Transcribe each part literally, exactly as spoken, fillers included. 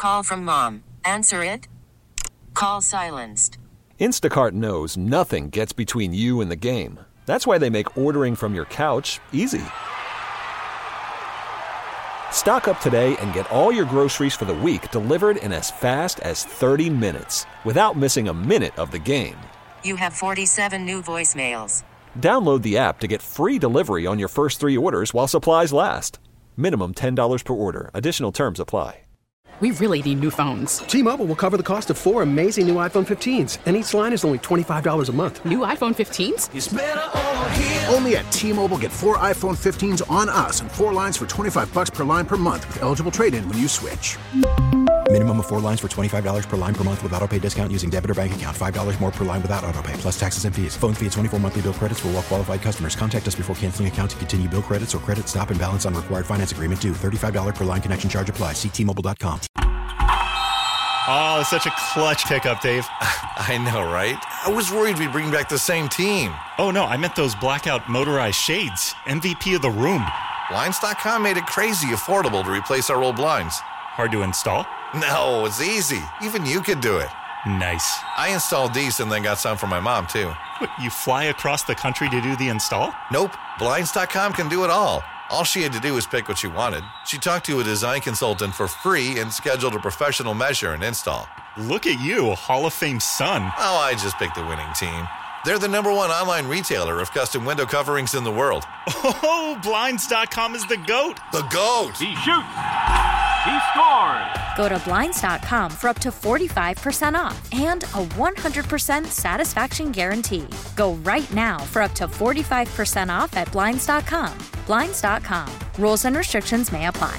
Call from mom. Answer it. Call silenced. Instacart knows nothing gets between you and the game. That's why they make ordering from your couch easy. Stock up today and get all your groceries for the week delivered in as fast as thirty minutes without missing a minute of the game. You have forty-seven new voicemails. Download the app to get free delivery on your first three orders while supplies last. Minimum ten dollars per order. Additional terms apply. We really need new phones. T-Mobile will cover the cost of four amazing new iPhone fifteens, and each line is only twenty-five dollars a month. New iPhone fifteens? It's better over here. Only at T-Mobile, get four iPhone fifteens on us and four lines for twenty-five bucks per line per month with eligible trade-in when you switch. Minimum of four lines for twenty-five dollars per line per month with autopay discount using debit or bank account. five dollars more per line without autopay, plus taxes and fees. Phone fee at twenty-four monthly bill credits for well-qualified customers. Contact us before canceling account to continue bill credits or credit stop and balance on required finance agreement due. thirty-five dollars per line connection charge applies. See T Mobile dot com. Oh, it's such a clutch pickup, Dave. I know, right? I was worried we'd bring back the same team. Oh, no, I meant those blackout motorized shades. M V P of the room. Blinds dot com made it crazy affordable to replace our old blinds. Hard to install? No, it's easy. Even you could do it. Nice. I installed these and then got some for my mom, too. What, you fly across the country to do the install? Nope. Blinds dot com can do it all. All she had to do was pick what she wanted. She talked to a design consultant for free and scheduled a professional measure and install. Look at you, Hall of Fame son. Oh, I just picked the winning team. They're the number one online retailer of custom window coverings in the world. Oh, Blinds dot com is the GOAT. The GOAT! He shoots! He scores! Go to Blinds dot com for up to forty-five percent off and a one hundred percent satisfaction guarantee. Go right now for up to forty-five percent off at Blinds dot com. Blinds dot com. Rules and restrictions may apply.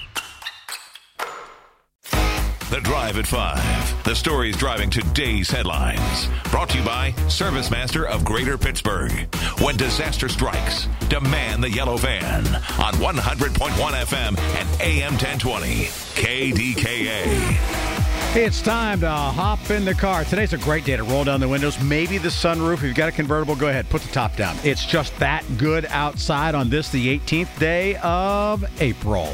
The Drive at five. The stories driving today's headlines. Brought to you by ServiceMaster of Greater Pittsburgh. When disaster strikes, demand the yellow van on one hundred point one F M and A M ten twenty K D K A. It's time to hop in the car. Today's a great day to roll down the windows, maybe the sunroof. If you've got a convertible, go ahead, put the top down. It's just that good outside on this, the eighteenth day of April.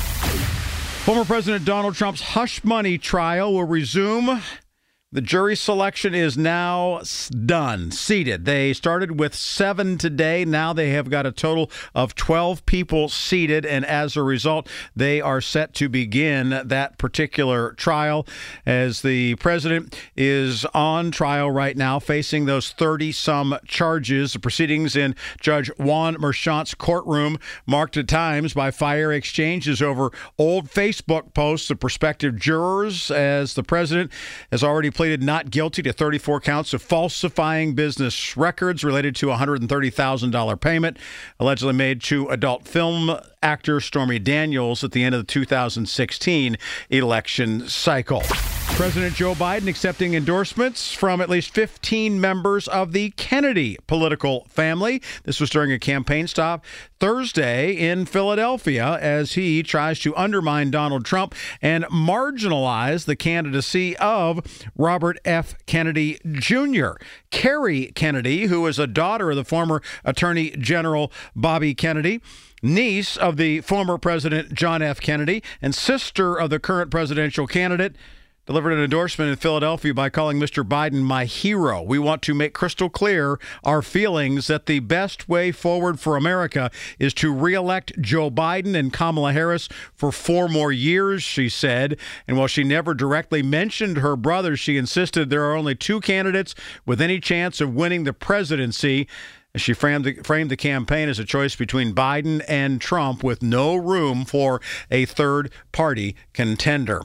Former President Donald Trump's hush money trial will resume. The jury selection is now done, seated. They started with seven today. Now they have got a total of twelve people seated, and as a result, they are set to begin that particular trial as the president is on trial right now, facing those thirty-some charges. The proceedings in Judge Juan Merchant's courtroom marked at times by fire exchanges over old Facebook posts of prospective jurors, as the president has already pleaded not guilty to thirty-four counts of falsifying business records related to a one hundred thirty thousand dollars payment allegedly made to adult film actor Stormy Daniels at the end of the two thousand sixteen election cycle. President Joe Biden accepting endorsements from at least fifteen members of the Kennedy political family. This was during a campaign stop Thursday in Philadelphia as he tries to undermine Donald Trump and marginalize the candidacy of Robert F. Kennedy Junior Kerry Kennedy, who is a daughter of the former Attorney General Bobby Kennedy, niece of the former President John F. Kennedy, and sister of the current presidential candidate, delivered an endorsement in Philadelphia by calling Mister Biden my hero. We want to make crystal clear our feelings that the best way forward for America is to reelect Joe Biden and Kamala Harris for four more years, she said. And while she never directly mentioned her brother, she insisted there are only two candidates with any chance of winning the presidency. She framed the, framed the campaign as a choice between Biden and Trump with no room for a third-party contender.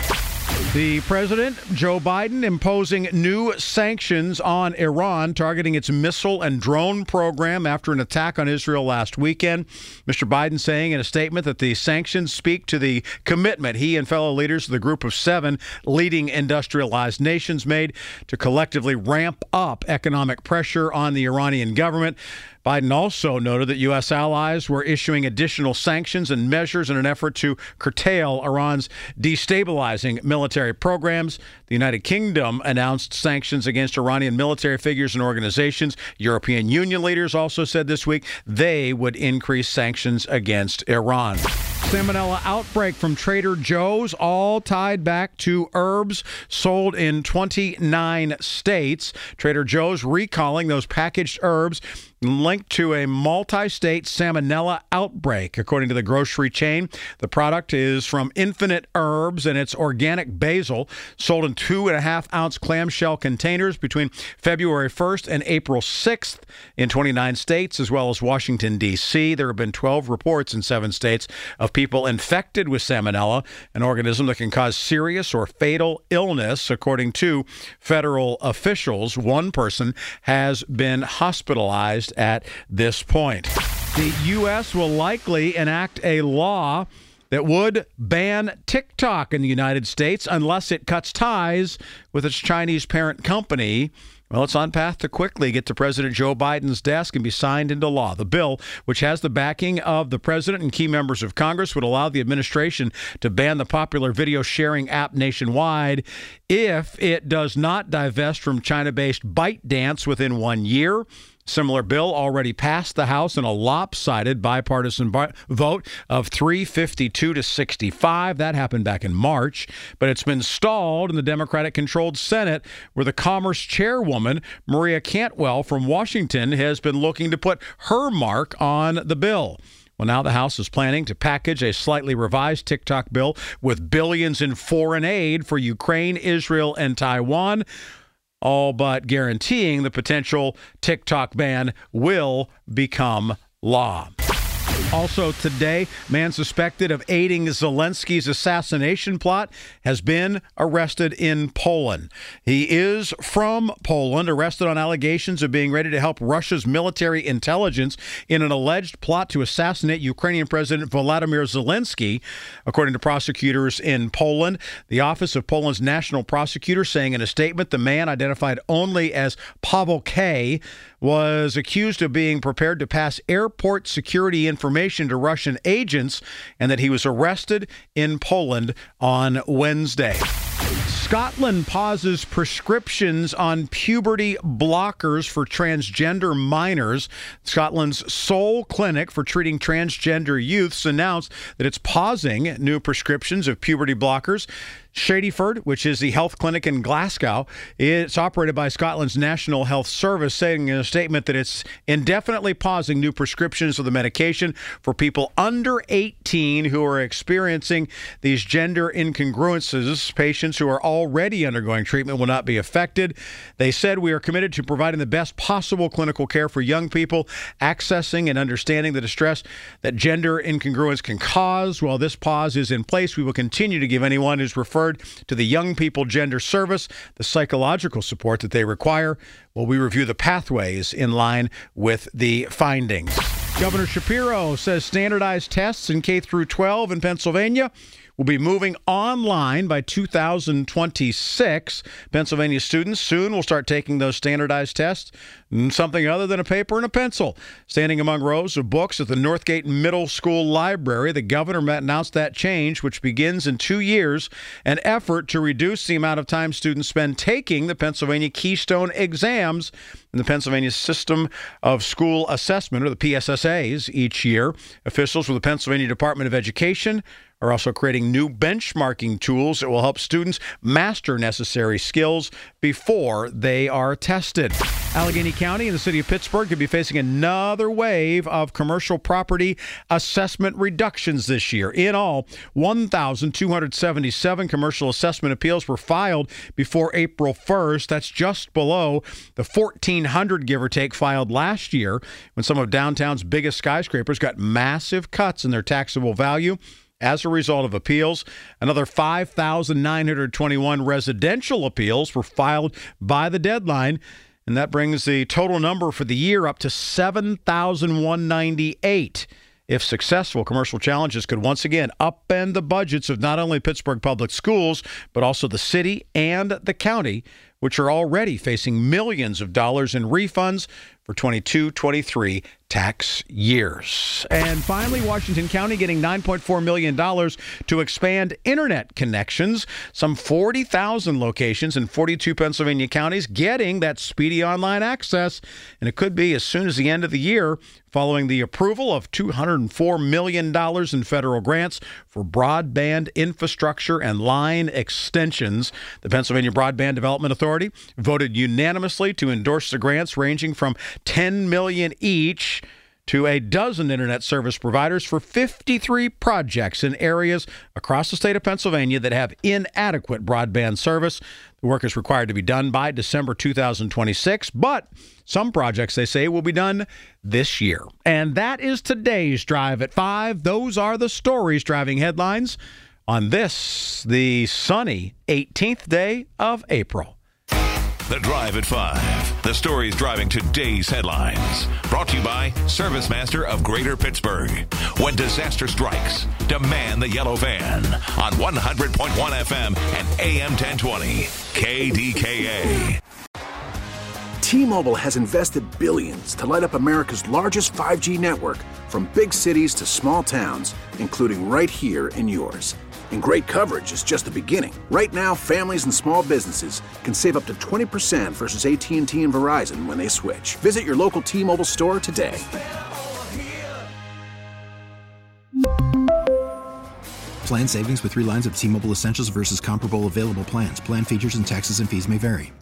The president, Joe Biden, imposing new sanctions on Iran, targeting its missile and drone program after an attack on Israel last weekend. Mister Biden saying in a statement that the sanctions speak to the commitment he and fellow leaders of the group of seven leading industrialized nations made to collectively ramp up economic pressure on the Iranian government. Biden also noted that U S allies were issuing additional sanctions and measures in an effort to curtail Iran's destabilizing military programs. The United Kingdom announced sanctions against Iranian military figures and organizations. European Union leaders also said this week they would increase sanctions against Iran. Salmonella outbreak from Trader Joe's, all tied back to herbs sold in twenty-nine states. Trader Joe's recalling those packaged herbs linked to a multi-state salmonella outbreak. According to the grocery chain, the product is from Infinite Herbs, and it's organic basil sold in two and a half ounce clamshell containers between February first and April sixth in twenty-nine states, as well as Washington, D C There have been twelve reports in seven states of people infected with salmonella, an organism that can cause serious or fatal illness. According to federal officials, one person has been hospitalized at this point. The U S will likely enact a law that would ban TikTok in the United States unless it cuts ties with its Chinese parent company. Well, it's on path to quickly get to President Joe Biden's desk and be signed into law. The bill, which has the backing of the president and key members of Congress, would allow the administration to ban the popular video sharing app nationwide if it does not divest from China-based ByteDance within one year. Similar bill already passed the House in a lopsided bipartisan bi- vote of three fifty-two to sixty-five. That happened back in March, but it's been stalled in the Democratic-controlled Senate, where the Commerce chairwoman, Maria Cantwell from Washington, has been looking to put her mark on the bill. Well, now the House is planning to package a slightly revised TikTok bill with billions in foreign aid for Ukraine, Israel, and Taiwan, all but guaranteeing the potential TikTok ban will become law. Also today, man suspected of aiding Zelensky's assassination plot has been arrested in Poland. He is from Poland, arrested on allegations of being ready to help Russia's military intelligence in an alleged plot to assassinate Ukrainian President Volodymyr Zelensky. According to prosecutors in Poland, the Office of Poland's National Prosecutor saying in a statement the man, identified only as Pavel K., was accused of being prepared to pass airport security information to Russian agents, and that he was arrested in Poland on Wednesday. Scotland pauses prescriptions on puberty blockers for transgender minors. Scotland's sole clinic for treating transgender youths announced that it's pausing new prescriptions of puberty blockers. Shadyford, which is the health clinic in Glasgow, it's operated by Scotland's National Health Service, saying in a statement that it's indefinitely pausing new prescriptions of the medication for people under eighteen who are experiencing these gender incongruences. Patients who are already undergoing treatment will not be affected. They said, "We are committed to providing the best possible clinical care for young people, accessing and understanding the distress that gender incongruence can cause. While this pause is in place, we will continue to give anyone who's referred to the Young People Gender Service the psychological support that they require, while we review the pathways in line with the findings." Governor Shapiro says standardized tests in K through twelve in Pennsylvania will be moving online by two thousand twenty-six. Pennsylvania students soon will start taking those standardized tests, something other than a paper and a pencil. Standing among rows of books at the Northgate Middle School Library, the governor announced that change, which begins in two years, an effort to reduce the amount of time students spend taking the Pennsylvania Keystone exams in the Pennsylvania System of School Assessment, or the P S S As, each year. Officials with the Pennsylvania Department of Education are also creating new benchmarking tools that will help students master necessary skills before they are tested. Allegheny County and the city of Pittsburgh could be facing another wave of commercial property assessment reductions this year. In all, one thousand two hundred seventy-seven commercial assessment appeals were filed before April first. That's just below the fourteen hundred, give or take, filed last year, when some of downtown's biggest skyscrapers got massive cuts in their taxable value as a result of appeals. Another five thousand nine hundred twenty-one residential appeals were filed by the deadline, and that brings the total number for the year up to seven thousand one hundred ninety-eight. If successful, commercial challenges could once again upend the budgets of not only Pittsburgh Public Schools, but also the city and the county, which are already facing millions of dollars in refunds for twenty-two twenty-three tax years. And finally, Washington County getting nine point four million dollars to expand internet connections. Some forty thousand locations in forty-two Pennsylvania counties getting that speedy online access. And it could be as soon as the end of the year, following the approval of two hundred four million dollars in federal grants for broadband infrastructure and line extensions. The Pennsylvania Broadband Development Authority voted unanimously to endorse the grants ranging from ten million dollars each to a dozen internet service providers for fifty-three projects in areas across the state of Pennsylvania that have inadequate broadband service. The work is required to be done by December two thousand twenty-six, but some projects, they say, will be done this year. And that is today's Drive at five. Those are the stories driving headlines on this, the sunny eighteenth day of April. The Drive at five. The stories driving today's headlines. Brought to you by ServiceMaster of Greater Pittsburgh. When disaster strikes, demand the yellow van on one hundred point one F M and A M ten twenty. K D K A. T-Mobile has invested billions to light up America's largest five G network, from big cities to small towns, including right here in yours. And great coverage is just the beginning. Right now, families and small businesses can save up to twenty percent versus A T and T and Verizon when they switch. Visit your local T-Mobile store today. Plan savings with three lines of T-Mobile Essentials versus comparable available plans. Plan features and taxes and fees may vary.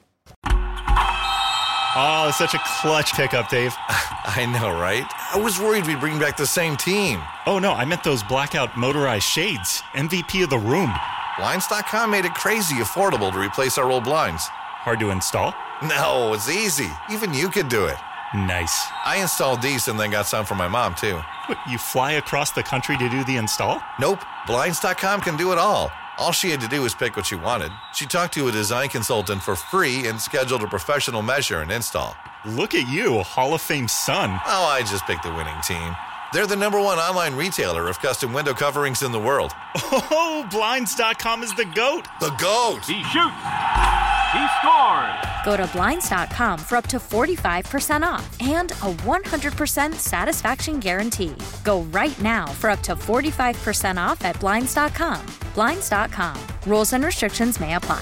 Oh, such a clutch pickup, Dave. I know, right? I was worried we'd bring back the same team. Oh, no, I meant those blackout motorized shades. M V P of the room. Blinds dot com made it crazy affordable to replace our old blinds. Hard to install? No, it's easy. Even you could do it. Nice. I installed these and then got some for my mom, too. What, you fly across the country to do the install? Nope. Blinds dot com can do it all. All she had to do was pick what she wanted. She talked to a design consultant for free and scheduled a professional measure and install. Look at you, Hall of Fame son. Oh, I just picked the winning team. They're the number one online retailer of custom window coverings in the world. Oh, Blinds dot com is the GOAT. The GOAT! He shoots. He scores. Go to Blinds dot com for up to forty-five percent off and a one hundred percent satisfaction guarantee. Go right now for up to forty-five percent off at Blinds dot com. Blinds dot com. Rules and restrictions may apply.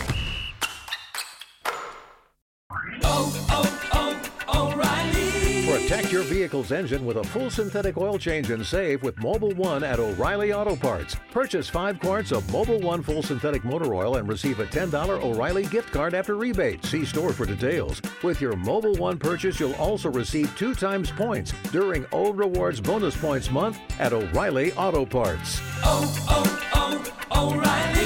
Oh, oh, oh, O'Reilly. Protect your vehicle's engine with a full synthetic oil change and save with Mobil one at O'Reilly Auto Parts. Purchase five quarts of Mobil one full synthetic motor oil and receive a ten dollars O'Reilly gift card after rebate. See store for details. With your Mobil one purchase, you'll also receive two times points during O Rewards Bonus Points Month at O'Reilly Auto Parts. Oh, oh, oh, O'Reilly.